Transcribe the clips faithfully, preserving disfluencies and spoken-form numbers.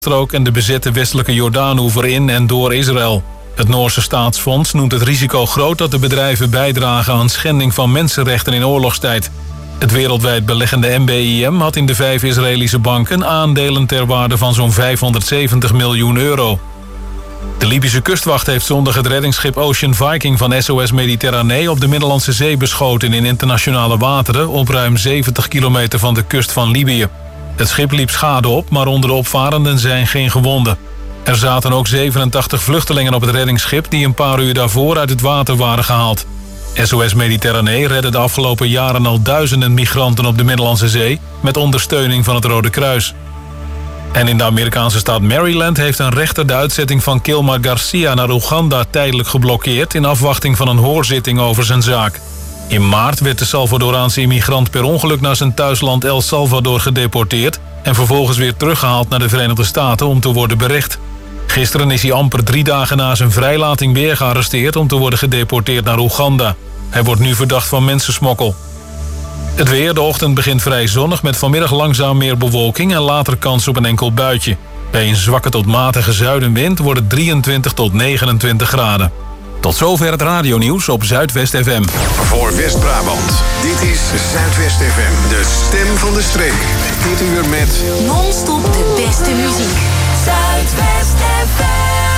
Gazastrook en de bezette westelijke Jordaanoever in en door Israël. Het Noorse Staatsfonds noemt het risico groot dat de bedrijven bijdragen aan schending van mensenrechten in oorlogstijd. Het wereldwijd beleggende M B I M had in de vijf Israëlische banken aandelen ter waarde van zo'n vijfhonderdzeventig miljoen euro. De Libische kustwacht heeft zondag het reddingsschip Ocean Viking van S O S Mediterranee op de Middellandse Zee beschoten in internationale wateren op ruim zeventig kilometer van de kust van Libië. Het schip liep schade op, maar onder de opvarenden zijn geen gewonden. Er zaten ook zevenentachtig vluchtelingen op het reddingsschip die een paar uur daarvoor uit het water waren gehaald. S O S Mediterranee redde de afgelopen jaren al duizenden migranten op de Middellandse Zee met ondersteuning van het Rode Kruis. En in de Amerikaanse staat Maryland heeft een rechter de uitzetting van Kilmar Garcia naar Oeganda tijdelijk geblokkeerd in afwachting van een hoorzitting over zijn zaak. In maart werd de Salvadoraanse immigrant per ongeluk naar zijn thuisland El Salvador gedeporteerd en vervolgens weer teruggehaald naar de Verenigde Staten om te worden berecht. Gisteren is hij amper drie dagen na zijn vrijlating weer gearresteerd om te worden gedeporteerd naar Oeganda. Hij wordt nu verdacht van mensensmokkel. Het weer, de ochtend begint vrij zonnig met vanmiddag langzaam meer bewolking en later kans op een enkel buitje. Bij een zwakke tot matige zuidenwind wordt het drieëntwintig tot negenentwintig graden. Tot zover het radionieuws op Zuidwest F M. Voor West-Brabant, dit is Zuidwest F M, de stem van de streek. Dit uur met non-stop de beste muziek. Zuidwest F M.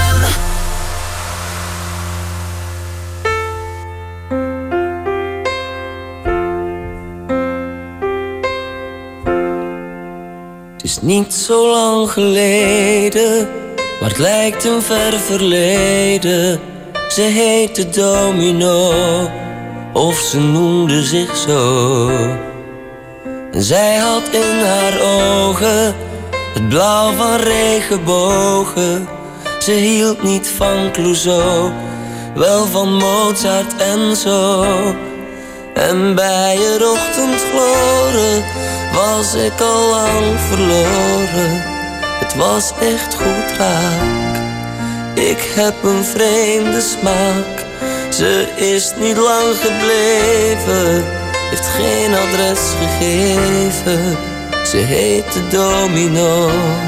Het is niet zo lang geleden, maar het lijkt een ver verleden. Ze heette Domino, of ze noemde zich zo. En zij had in haar ogen het blauw van regenbogen. Ze hield niet van Clouseau, wel van Mozart en zo. En bij het ochtendgloren was ik al lang verloren. Het was echt goed raak. Ik heb een vreemde smaak. Ze is niet lang gebleven, heeft geen adres gegeven. Ze heette Domino,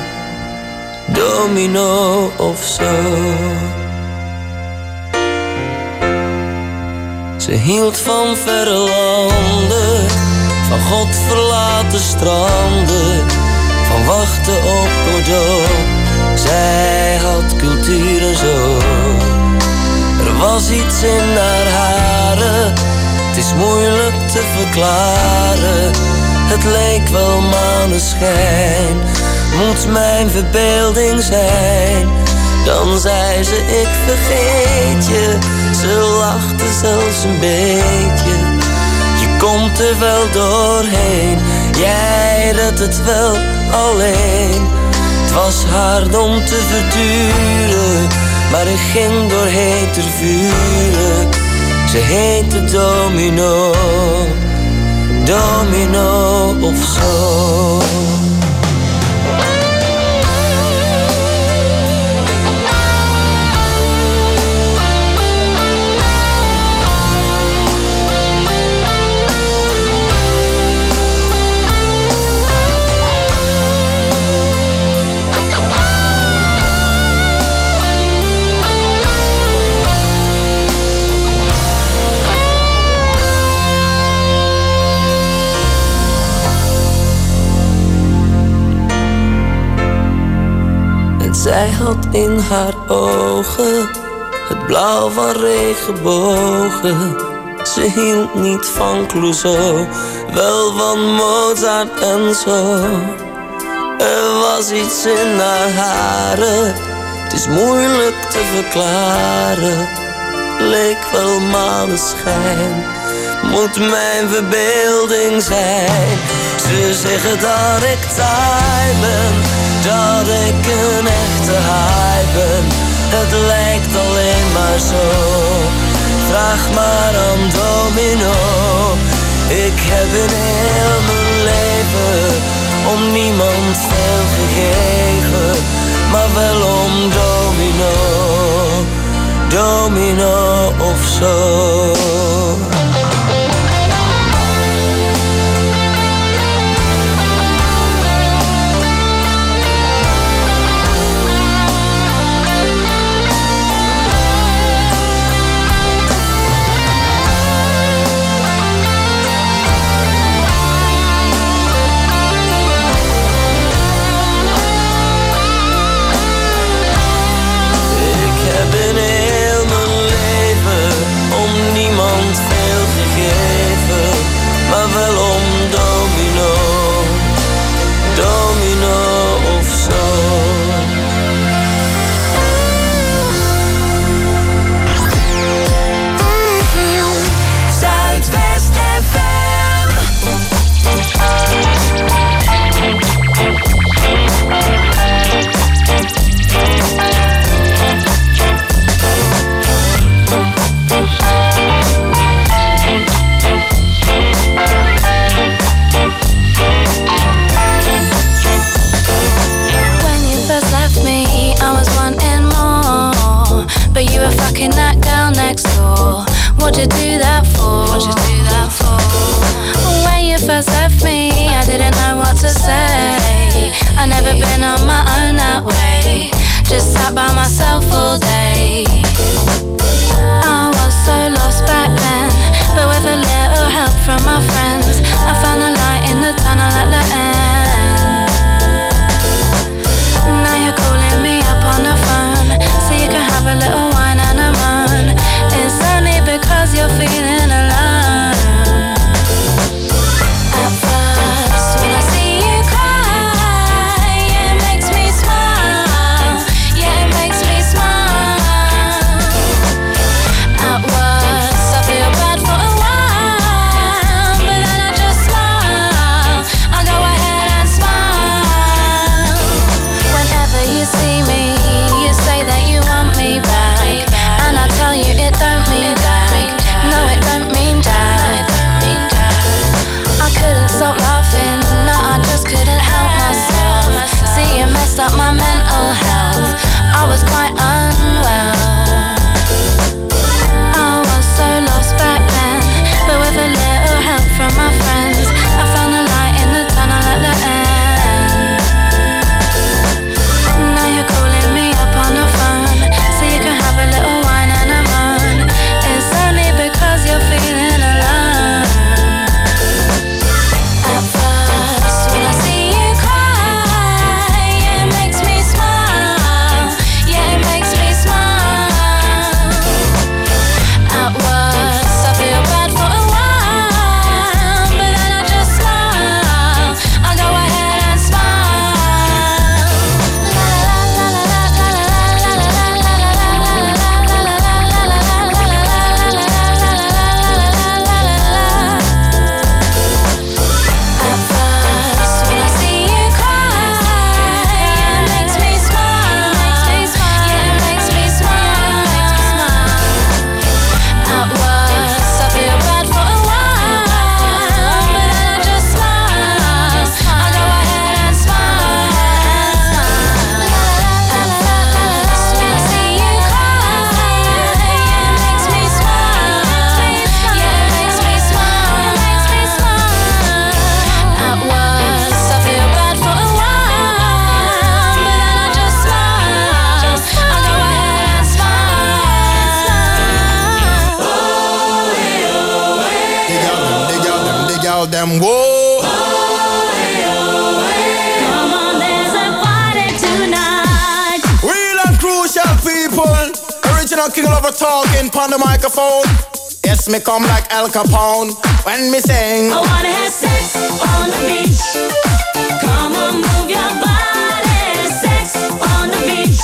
Domino of zo. Ze hield van verre landen, van God verlaten stranden, van wachten op Godot. Zij had cultuur en zo. Er was iets in haar haren, het is moeilijk te verklaren. Het leek wel maneschijn, moet mijn verbeelding zijn. Dan zei ze ik vergeet je, ze lachte zelfs een beetje. Je komt er wel doorheen, jij redt het wel alleen. Het was hard om te verduren, maar ik ging door heter vuren. Ze heette Domino, Domino of zo. Zij had in haar ogen het blauw van regenbogen. Ze hield niet van Clouseau, wel van Mozart en zo. Er was iets in haar haren, het is moeilijk te verklaren. Leek wel maneschijn, moet mijn verbeelding zijn. Ze zeggen dat ik taai ben, dat ik een echte haai ben. Het lijkt alleen maar zo, vraag maar aan Domino. Ik heb in heel mijn leven om niemand veel gegeven, maar wel om Domino, Domino of zo. What'd you do that for? What'd you do that for? When you first left me, I didn't know what to say. I never been on my own that way. Just sat by myself all day. I was so lost back then, but with a little help from my friends, I found a light in the tunnel at the end. Now you're calling me up on the phone, so you can have a little wine and a moan. It's only because you're feeling alone. At first, when I see you cry, yeah, it makes me smile. Yeah, it makes me smile. At worst, I feel bad for a while, but then I just smile. I go ahead and smile. Whenever you see me, you say that you want me back, and I tell you it don't mean that. No, it don't mean that. I couldn't stop laughing, no, I just couldn't help myself. See, it messed up my mental health. I was quite unwell. I was so lost back then, but with a little help from my friends, I found a light in the tunnel at the end. Now you're calling me up on the phone, so you can have a little wine and a moan. It's only because you're feeling alone. At first, when I see you cry, yeah, it makes me smile. Yeah, it makes me smile. At worst, I feel bad for a while, but then I just smile. I go ahead and smile. La la la la la la la la la At first, when I see you cry, yeah, it makes me smile. Yeah, it makes me smile. At worst, I feel bad for a while, but then I just smile. I go ahead and smile. At first, when I see you cry, yeah, it makes me smile. Yeah, it makes me smile. At worst, I feel bad for a while, but then I just smile. I go ahead and Dig out them, dig out them, dig out them, whoa. Come on, there's a party tonight. Real and crucial people. Original king lover talking pon the microphone. Yes, me come like Al Capone when me sing. I wanna have sex on the beach. Come on, move your body. Sex on the beach.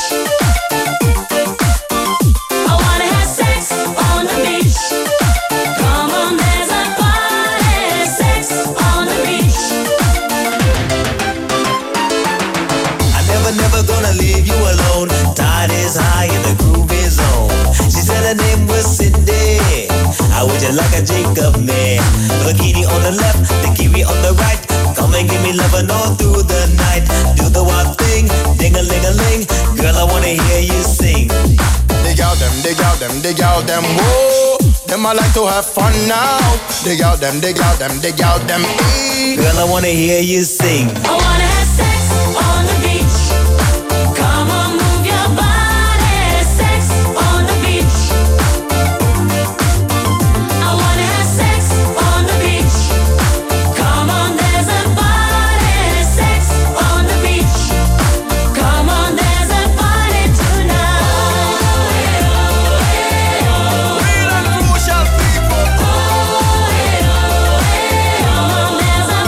I wanna have sex on the beach. Come on, there's a party. Sex on the beach. I'm never, never gonna leave you alone. Tide is high and the groove is on. She said her name was Cindy. I would you like a Jacob man? Bikini on the left, the kiwi on the right. Come and give me lovin' all through the night. Do the wild thing, ding-a-ling-a-ling. Girl, I wanna hear you sing. Dig out them, dig out them, dig out them, whoa. Them I like to have fun now. Dig out them, dig out them, dig out them, ee. Girl, I wanna hear you sing. I wanna have sex on the beach. Come on, move your body. Sex on the beach. I wanna have sex on the beach. Come on, there's a party. Sex on the beach. Come on, there's a party tonight. Real and crucial people. Come on, there's a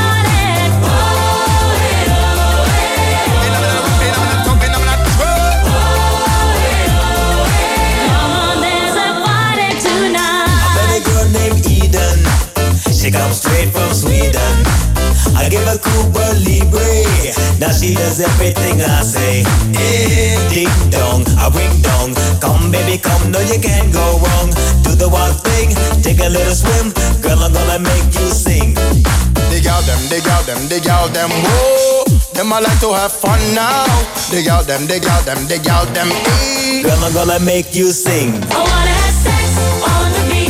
party. I met a girl named Eden. She comes straight from Sweden. I give her Cuba Libre. Now she does everything I say. Eh, ding dong, a ring dong. Come baby, come, no you can't go wrong. Do the wild thing, take a little swim. Girl, I'm gonna make you sing. Dig out them, dig out them, dig out them, whoa. Them I like to have fun now. Dig out them, dig out them, dig out them, ee. Girl, I'm gonna make you sing. I wanna have sex on the beach.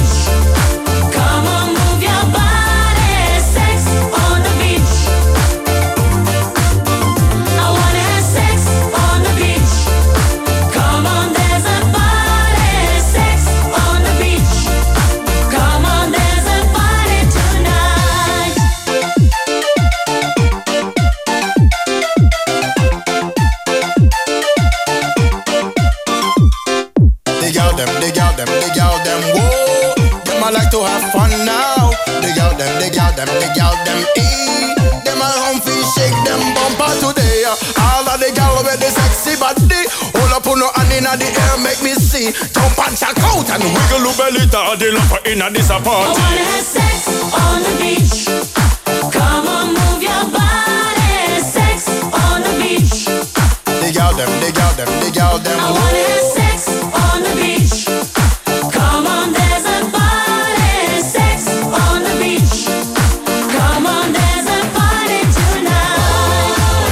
to have fun now. The girl them, the girl them, the girl them eat. Them a humpy shake them bumper today. All of the girl with the sexy body. Hold up on no hand inna the air, make me see. Jump and shout out and wiggle your belly to the lover inna this I party. wanna have sex on the beach. Come on, move your body. Sex on the beach. The girl them, the girl them, the girl them. I wanna have sex on the beach. Come on, there's a party. Sex on the beach. Come on, there's a party tonight.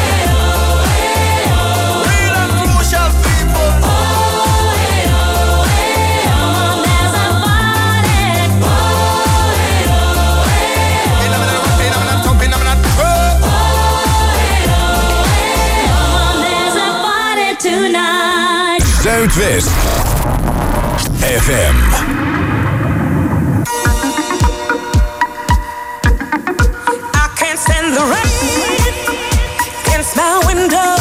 Real and crucial people. Come on, there's a party. In a minute, in a minute, top, in a minute. Come on, there's a party tonight. Zuidwest F M. I can't stand the rain against my window,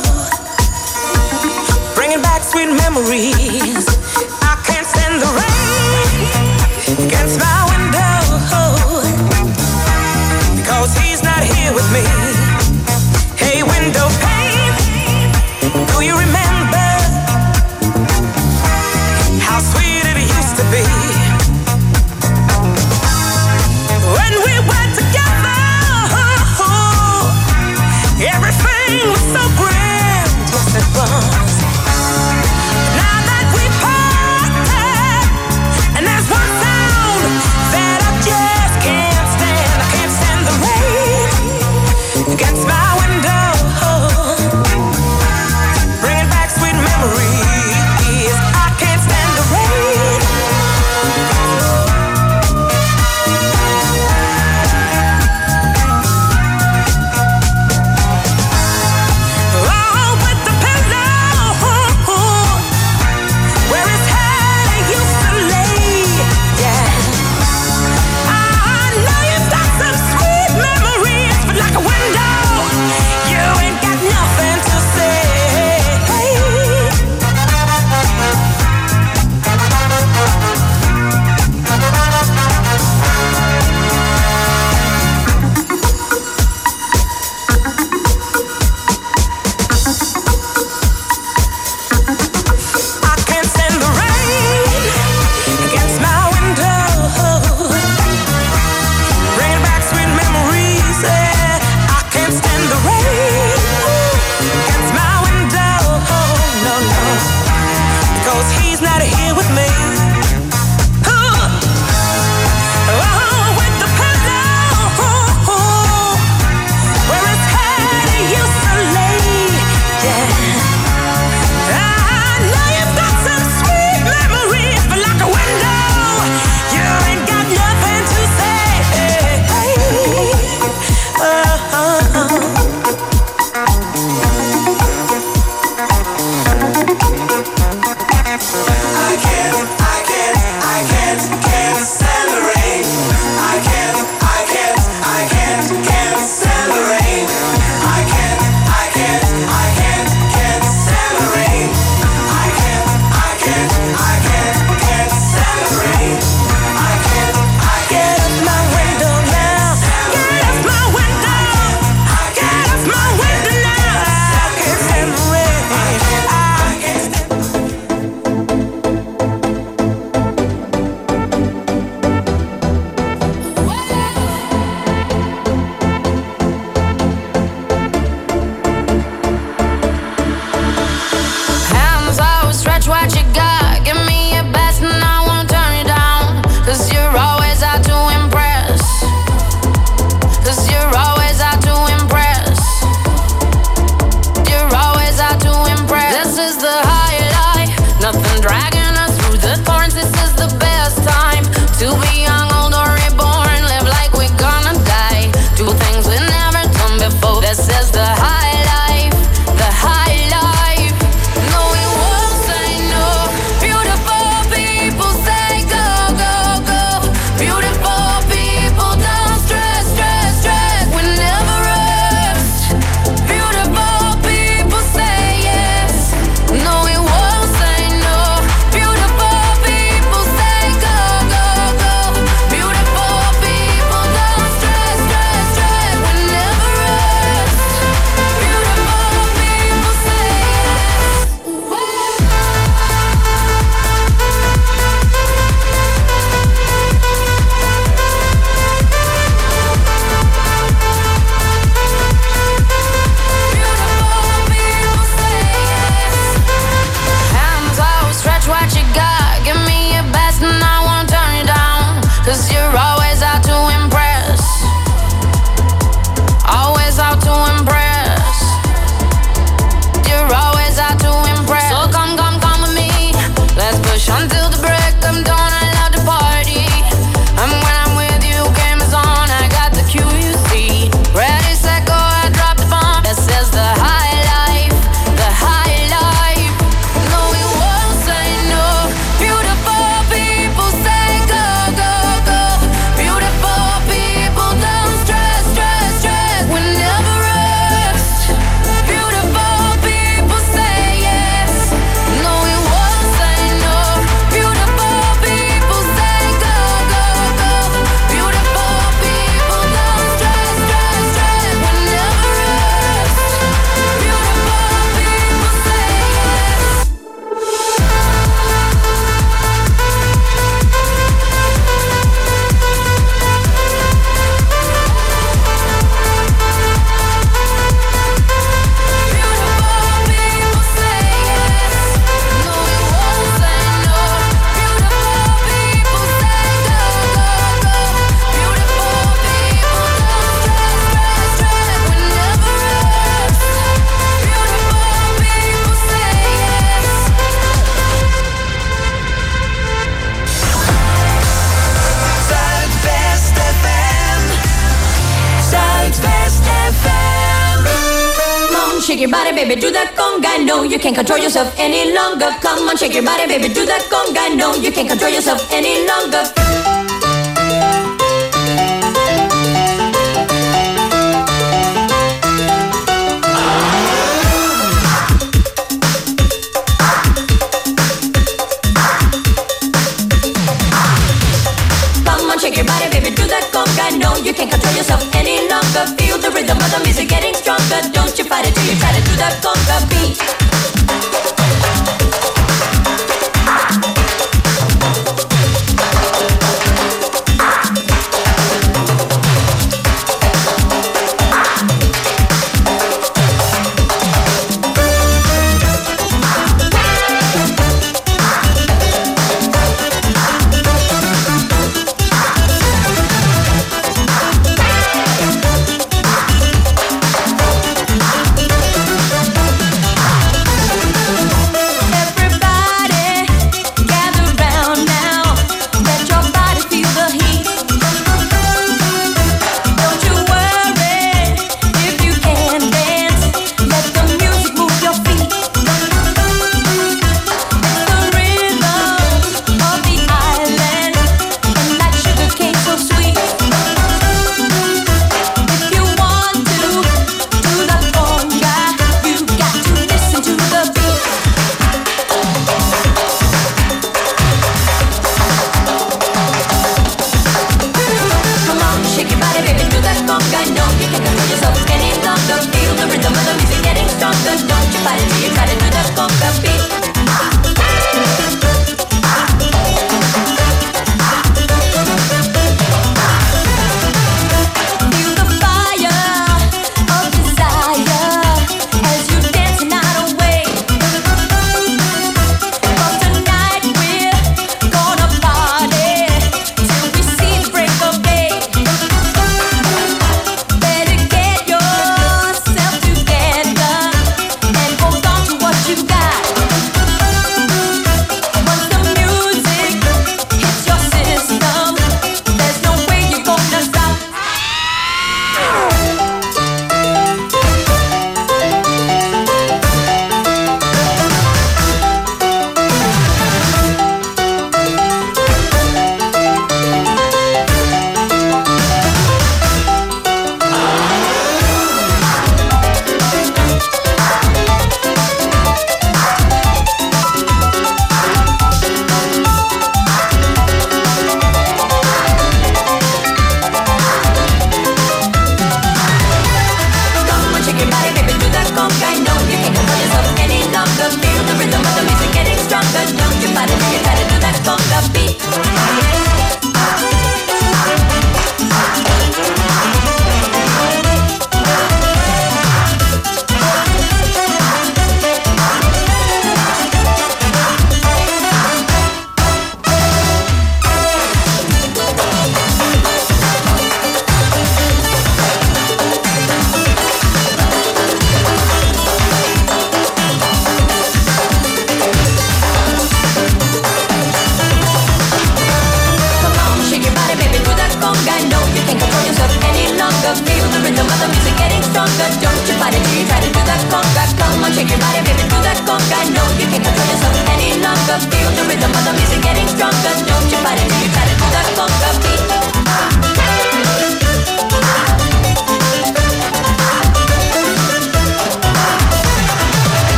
bringing back sweet memories. I can't stand the rain against my window, because he's not here with me. Hey, window pane, do you remember how sweet it used to be? When we were together, everything was so grand, yes it was. Now that we parted, and there's one sound that I just can't stand. I can't stand the rain against my window, bringing back shake your body, baby, do that conga. No, you can't control yourself any longer. Come on, shake your body, baby, do that conga. No, you can't control yourself any longer. Shake your body, baby, do that conga. No, you can't control yourself any longer. Feel the rhythm of the music getting stronger. Don't you fight it till you try to do that conga beat.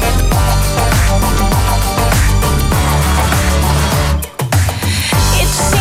It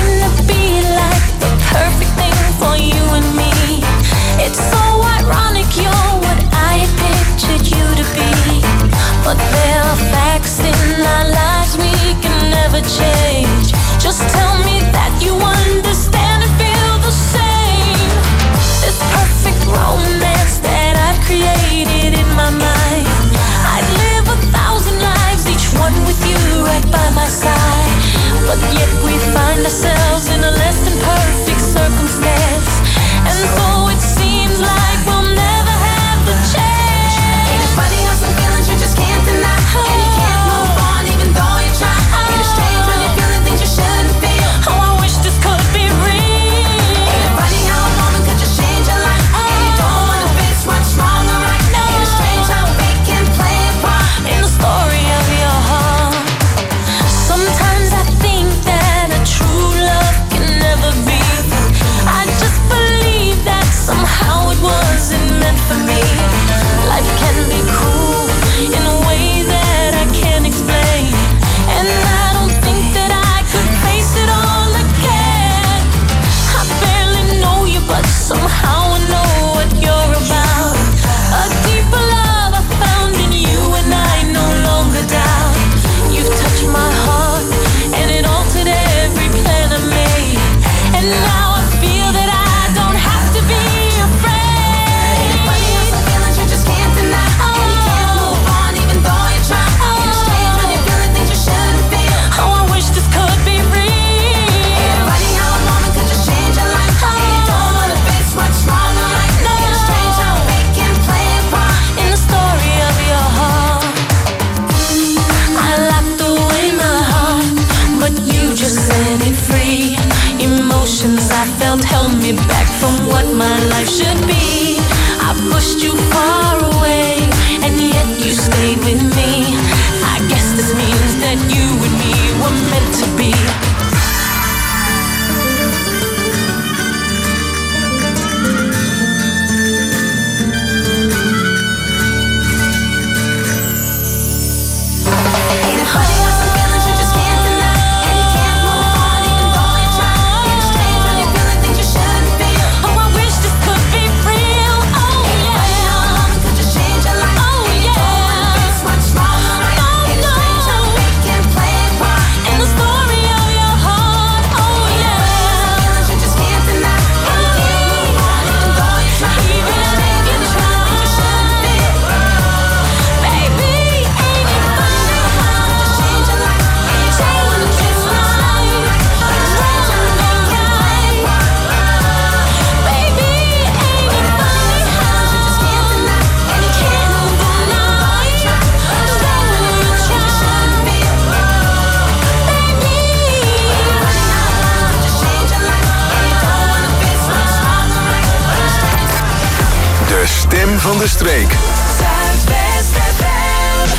around held me back from what my life should be. I pushed you far away, and yet you stayed with me. I guess this means that you and me were meant to be. Stem van de streek. Zuidwest F M.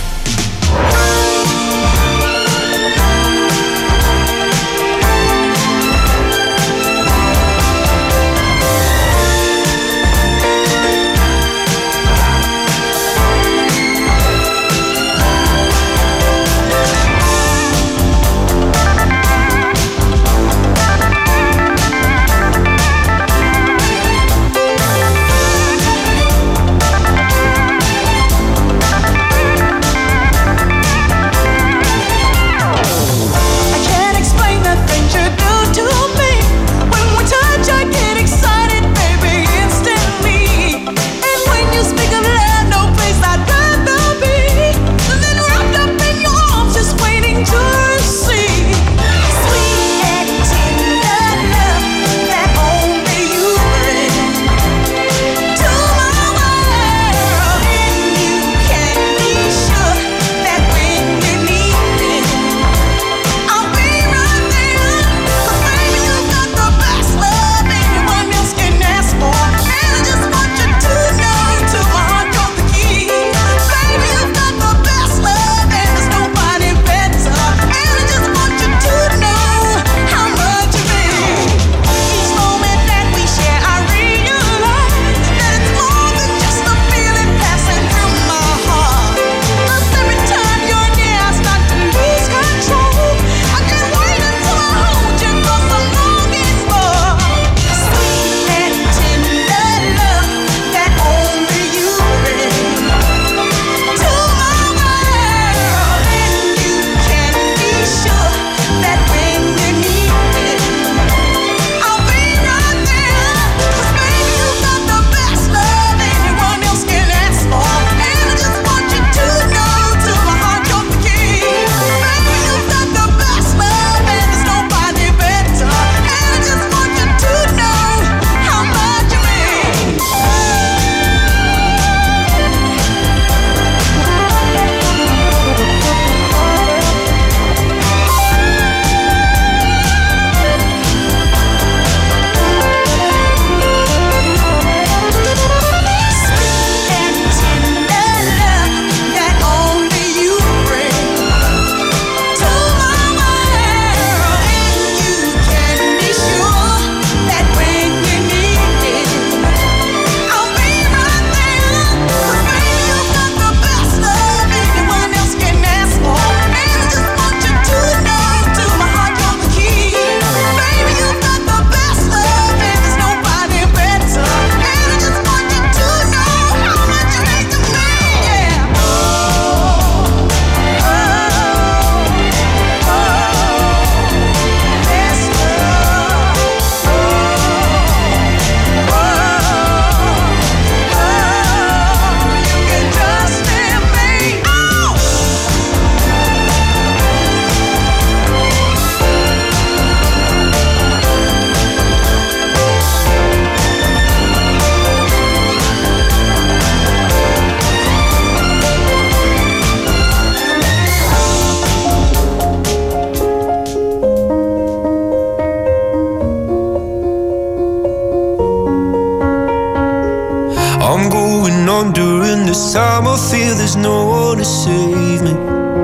leave me.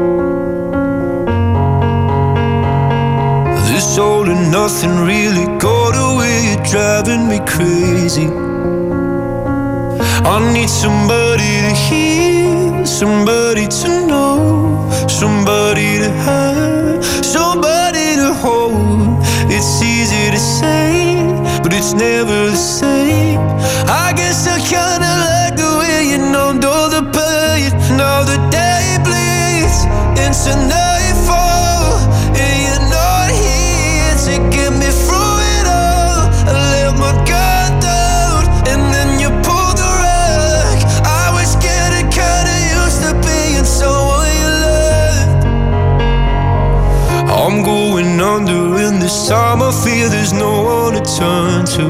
This all and nothing really got away, you're driving me crazy. I need somebody to hear, somebody to know, somebody to have, somebody to hold. It's easy to say, but it's never the same. I guess I kinda like the way you numbed all the pain. Now the day bleeds into nightfall, and you're not here to get me through it all. I let my guard down, and then you pulled the rug. I was getting kinda used to being someone you loved. I'm going under, and this time I feel there's no one to turn to.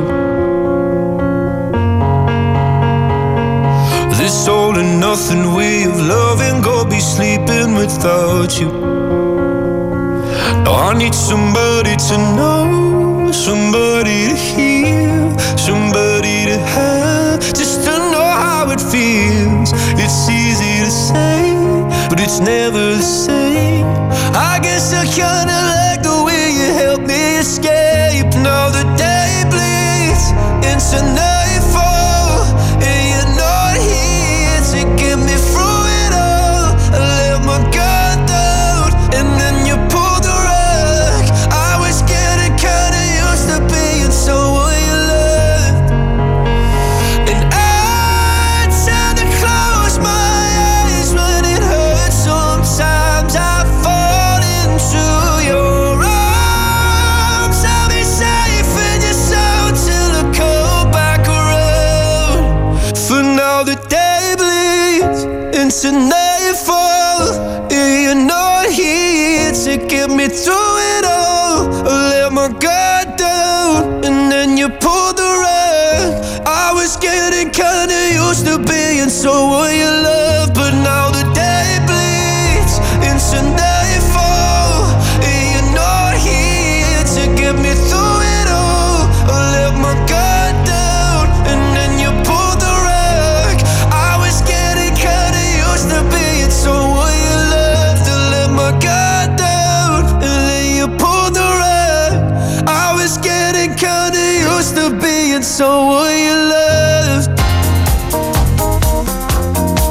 This all and nothing way of loving, go be sleeping without you. Now I need somebody to know, somebody to hear, somebody to have, just to know how it feels. It's easy to say, but it's never the same. I guess I kinda like the way you help me escape. Now the day bleeds into nightfall, and you're not here to get me through it all. I let my guard down, and then you pulled the rug. I was getting kinda used to being someone you loved. And I tend to close my eyes when it hurts. Sometimes I fall into your arms. I'll be safe in your soul till I come back around. For now the day bleeds into nightfall, and you're not here to get me through it all. I let my guard down, and then you pulled the rug. I was getting kinda used to being someone you love, but now the day bleeds into nightfall, and you're not here to get me through it all. I let my guard down, and then you pulled the rug. I was getting kinda used to being someone you loved. I let my guard down, and then you pulled the rug. I was getting kinda used to being someone you loved.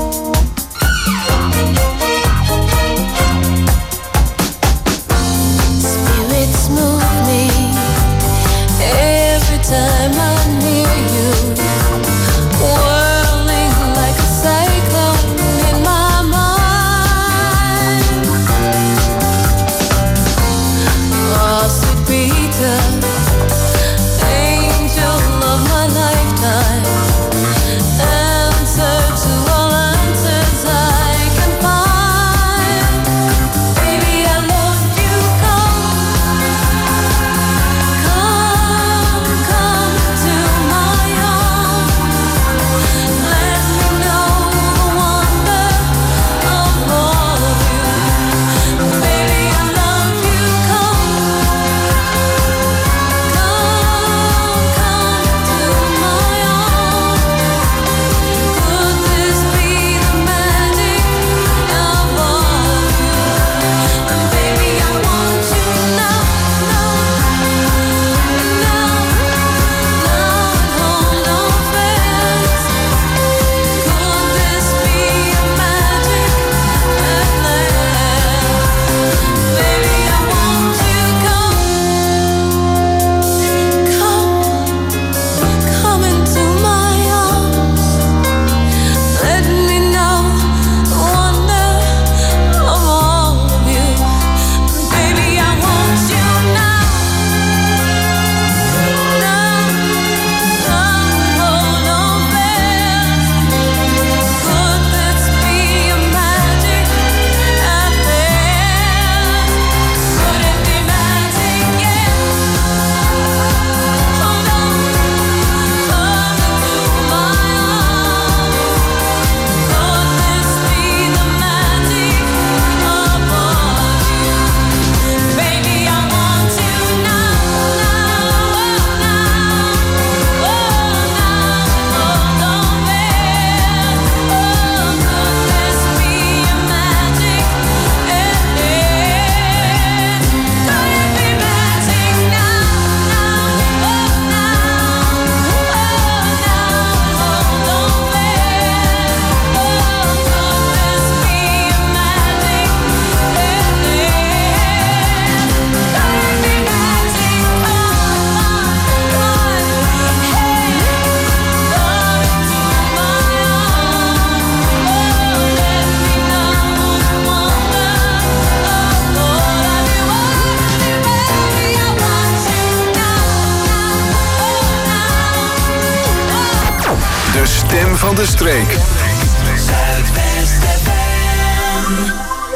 stem van de streek. Zuidwest F M.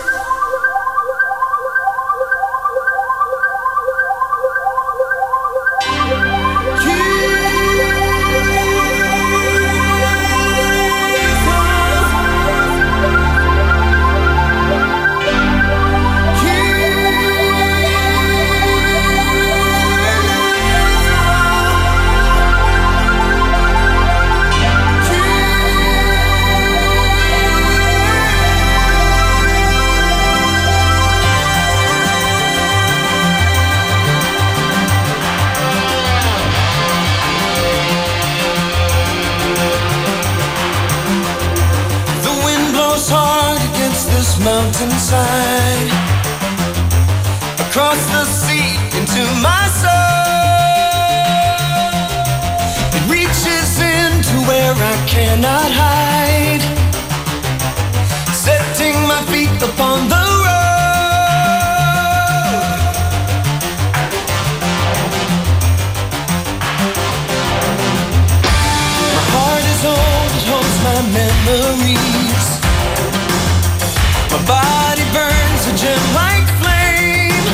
Mountainside, across the sea into my soul. It reaches into where I cannot hide, setting my feet upon the road. My heart is old, it holds my memories. My body burns a gem-like flame,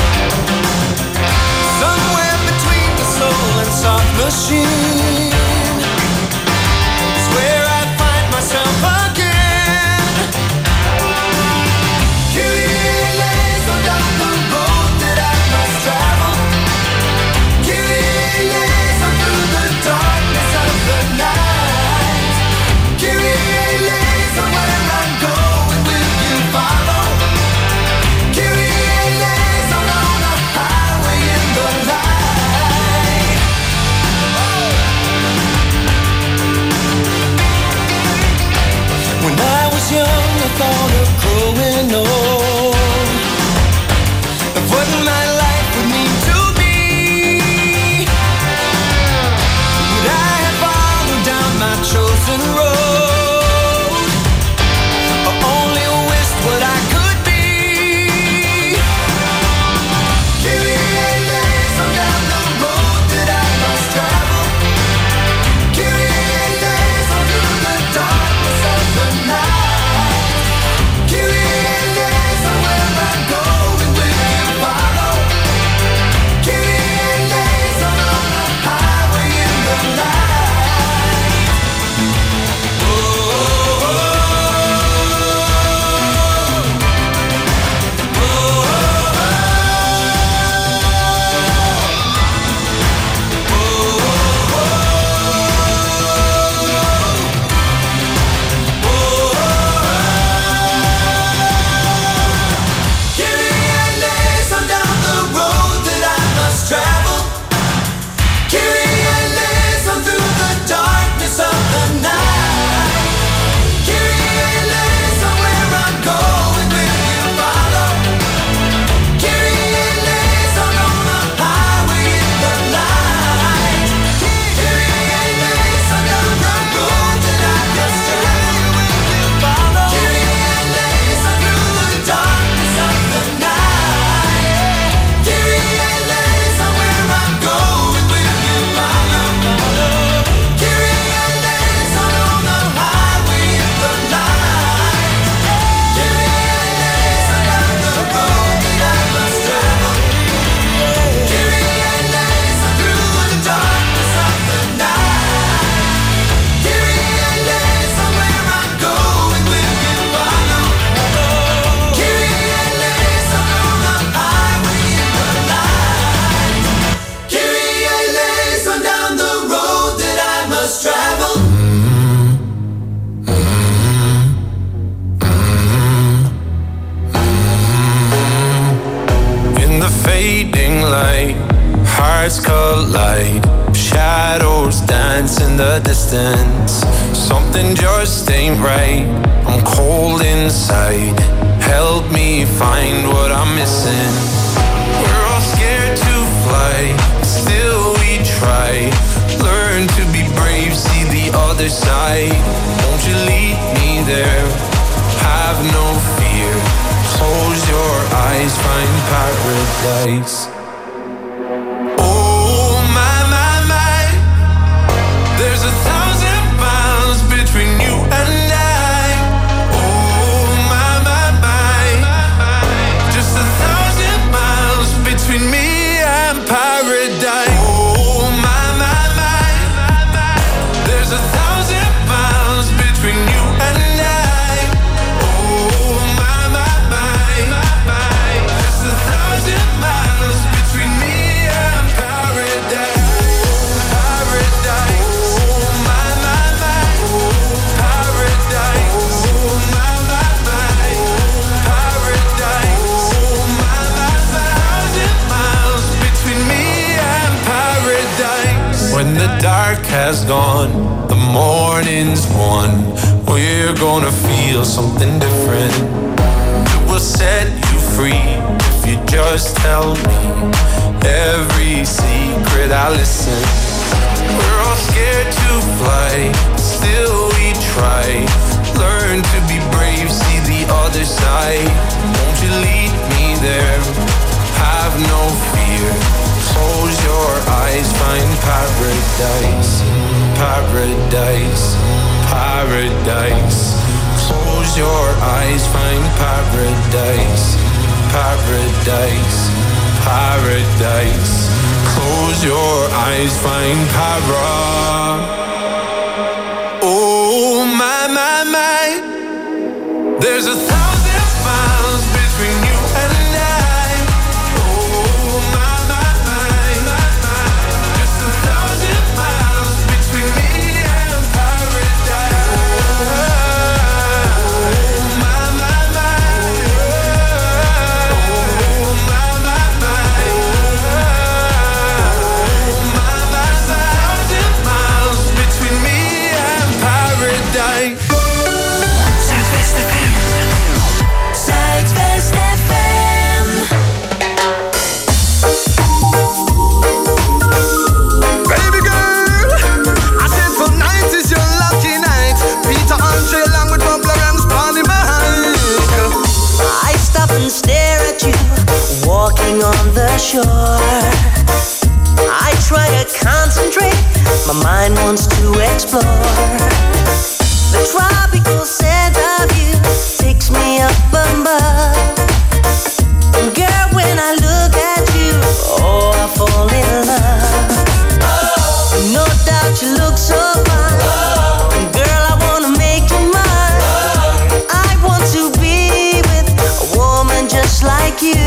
somewhere between the soul and soft machine is where I find myself again. Kyrie eleison down the road that I must travel. Kyrie eleison through the darkness of the night. Kyrie eleison where I'm going, will you follow? Kyrie eleison on a highway in the light. When I was young, I thought of growing old, of what my life would mean to me. Would I have followed down my chosen road, or only wished what I could be? Kyrie eleison down the road that I must travel. Kyrie eleison through the darkness of the night. Kyrie eleison where I'm going, will you follow? Kyrie eleison on a highway in the light. Oh, oh, oh. Kyrie eleison down the road that I must travel. Kyrie eleison through the darkness of the night. Kyrie eleison where I'm going, will you follow? Kyrie eleison on the highway in the light. Kyrie eleison down the road that I must travel, will you follow? Kyrie eleison through the darkness of the night. Kyrie eleison where I'm going, will you follow? Kyrie eleison on the highway in the light. Kyrie eleison down the road that I must travel. Kyrie eleison through the darkness of the night. Kyrie eleison where I'm going, will you follow? Kyrie eleison on the highway in the light. Kyrie eleison down the road that I must travel. In the fading light, hearts collide. Shadows dance in the distance. Something just ain't right. I'm cold inside. Help me find what I'm missing. We're all scared to fly, still we try. Learn to be brave, see the other side. Won't you lead me there? Have no fear. Close your eyes, find paradise. Oh my, my, my. There's a thousand miles between has gone, the morning's won. We're gonna feel something different. It will set you free if you just tell me every secret. I listen. We're all scared to fly, still we try. Learn to be brave, see the other side. Won't you lead me there? Have no fear. Close your eyes, find paradise, paradise, paradise. Close your eyes, find paradise, paradise, paradise. Close your eyes, find para. Oh my, my, my. There's a thousand miles between you and I. Oh my, my, my, my, my. Just a thousand miles between me and paradise. Oh my, my, my. Oh my, my, my. Oh my, my, thousand miles between me and paradise. Zuidwest F M. Zuidwest F M. Baby girl, I said tonight is your lucky night. Peter Andre along with Bubler and Spotty Mike. I stop and stare at you, walking on the shore. I try to concentrate, my mind wants to explore. The tropical scent of you takes me up above. And girl, when I look at you, oh, I fall in love. No doubt you look so fine. And girl, I wanna make you mine. I want to be with a woman just like you.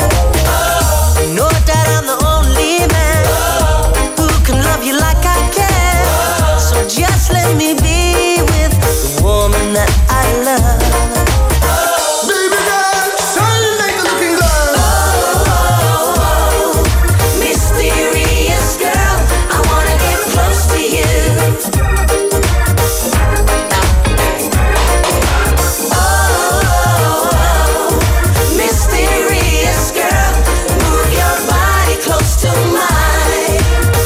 No doubt I'm the only man who can love you like I can. So just let me be with the woman that I love. Baby girl, shine like the looking glass. Mysterious girl, I wanna get close to you. Oh, mysterious girl, move your body close to mine.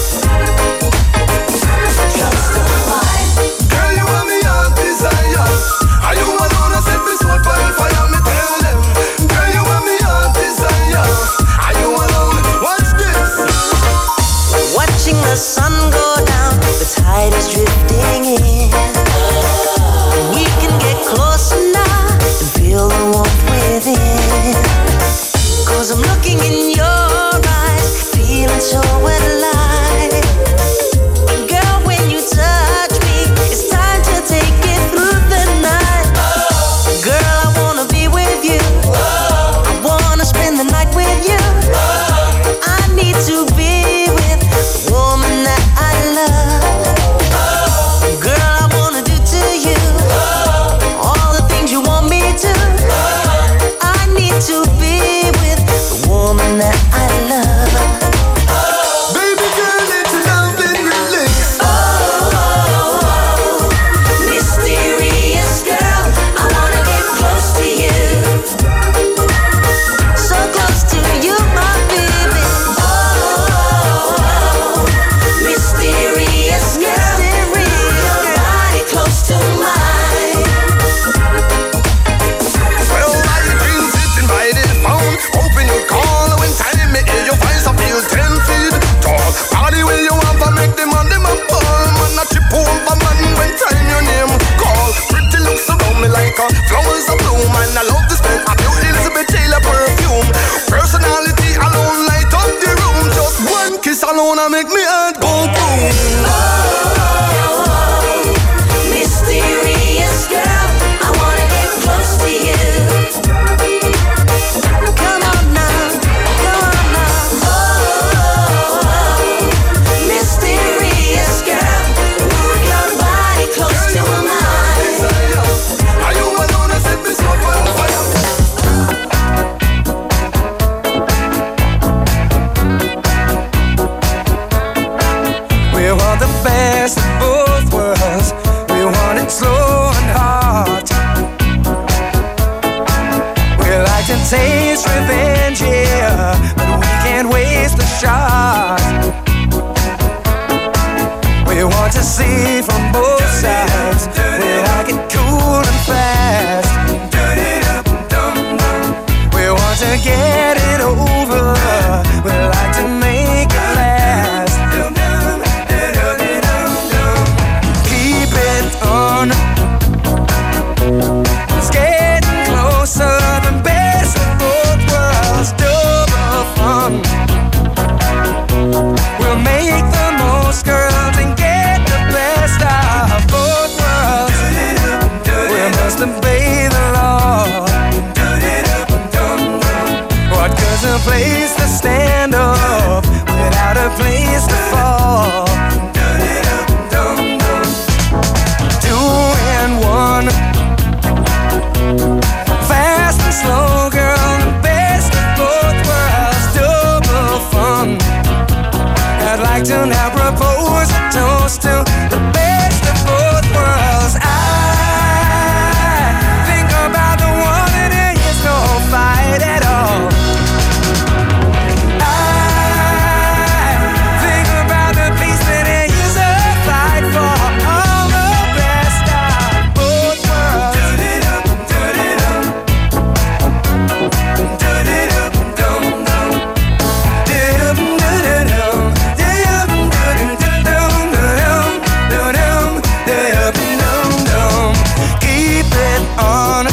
Close to mine. Girl, you want me heart desire. Are you alone? I set this world on fire, me tell them. Girl, you want me heart desire. Are you alone? Watch this. Watching the sun go down, the tide is drifting in. We can get closer now and feel the warmth within. Cause I'm looking in your eyes, feeling so alive. And girl, when you touch me, it's time to take it through the night. Girl, I wanna be with you. I wanna spend the night with you. I need to be with the woman that I love. Girl, I wanna do to you all the things you want me to. I need to be with the woman that I love. Baby girl, let your love and release. Oh, mysterious girl, I wanna get close to you. So close to you, my baby. Oh, mysterious girl, move your body close to mine. Well, I been sitting by the phone, hoping you'd call. When time me hear your voice, I feel ten feet tall. Party where you want to make them on them a ball. Man, I trip over man when time your name call. Pretty looks around me like a flowers a bloom. And I love the smell of your Elizabeth Taylor perfume. Personality alone light up the room. Just one kiss alone, I make me heart go boom. Oh, mysterious girl, I wanna get close to you. Come on now, come on now. Oh, mysterious girl, move your body close to mine. Are you alone? I set this world on fire. taste revenge, yeah, but we can't waste the shot. We want to see from both sides. We like it cool and fast. We want to get it over. We like to make it last. Keep it on. It's getting closer. The best of both worlds. Double fun. We'll make the most, girls, and get the best of both worlds. We must obey the law. What good's a place to stand up without a place to fall? Two and one, fast and slow, girl, the best of both worlds, double fun. I'd like to now propose a toast to the best of both worlds. I think about the one and there is no fight at all. I think about the peace that there is a fight for all the best of both worlds. Keep it on.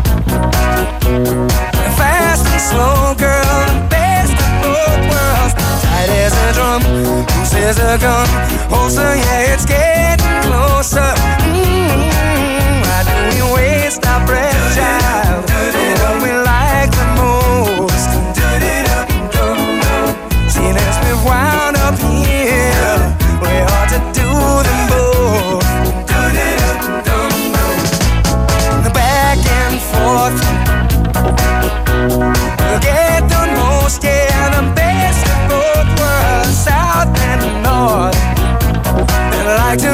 Fast and slow, girl, the best of both worlds. Tight as a drum, loose as a gun. Holster, yeah, it's getting closer. Mm-hmm. Why do we waste our breath, child? What we like the most. See, as we've wound up here, we ought to do them both. Back and forth. We'll get the most, yeah, the best of both worlds, south and north. I'd like to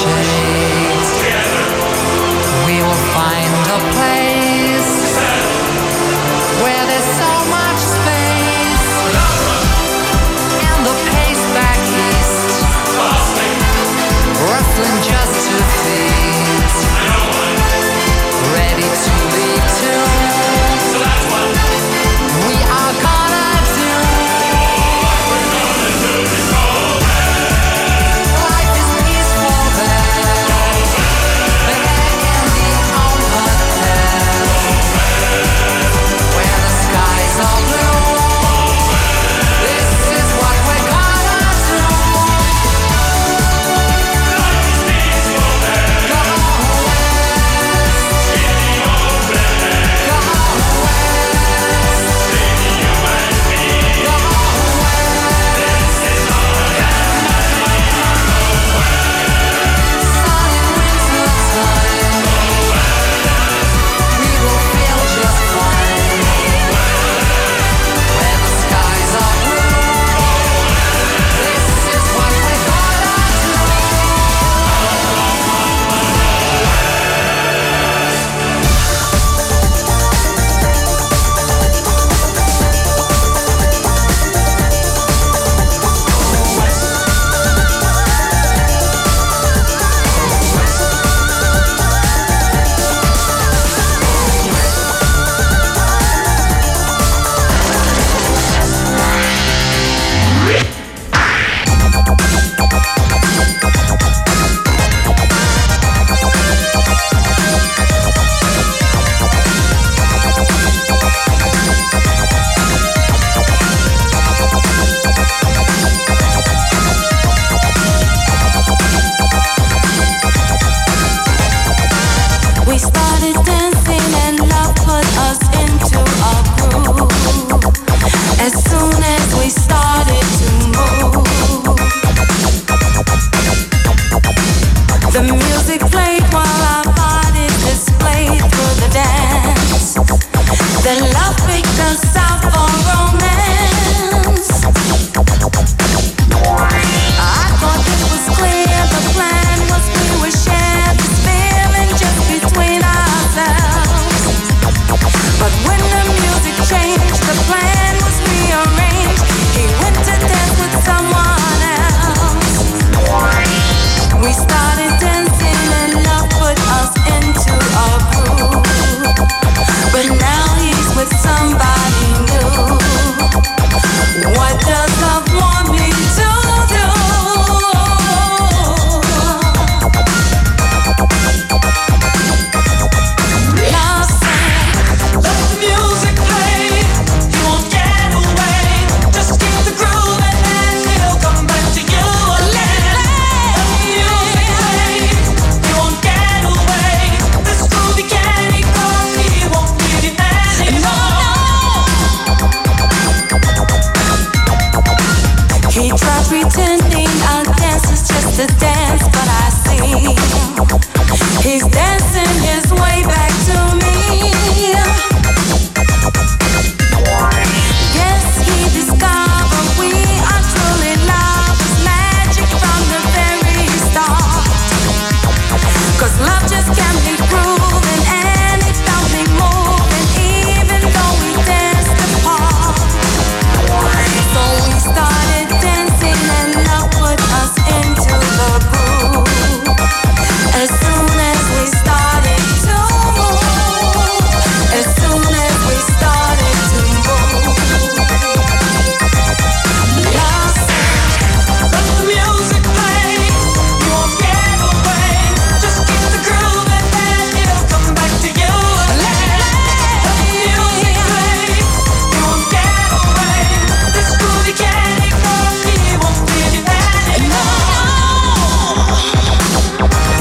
shades. We will find a place where there's so much space, and the pace back east, rustling just to feet, ready to lead to. We are gonna do. Life is peaceful there. The air can be open there. Where the skies are blue. This is what we're gonna do. Life is peaceful there. Go west. In the open air. Go west. Leaving you and me. Go west. This is all I have. Sun in winter time. We will feel just fine. Where the skies are blue. This is what we're gonna do. We started dancing and love put us into a groove. As soon as we started to move, the music played while our bodies displayed through the dance. The love picked us out for romance. I thought it was clear the plan was we would share this feeling just between ourselves. But when the music changed, the plan was rearranged. He went to dance with someone else. We started dancing and love put us into a groove. But now he's with somebody new. What does love want me to do? Love said, let the music play. You won't get away. Just keep the groove and then it'll come back to you again. Let the music play. You won't get away. This groovy candy coffee won't leave you anymore. He tried pretending our dance is just a dance, but I see he's dancing his way back to me. Yes, he discovered we are truly lovers, magic from the very start. 'Cause love just can't be proven, and it felt me moving, even though we danced apart. So we started dancing and love put us into the groove. As soon as we started to move, as soon as we started to move, love said, let the music play. You won't get away. Just keep the groove and then it'll come back to you again. Let the music play. You won't get away. This groovy candy coffee won't leave you anymore.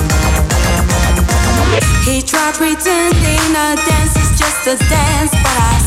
He tried pretending a dance is just a dance, but I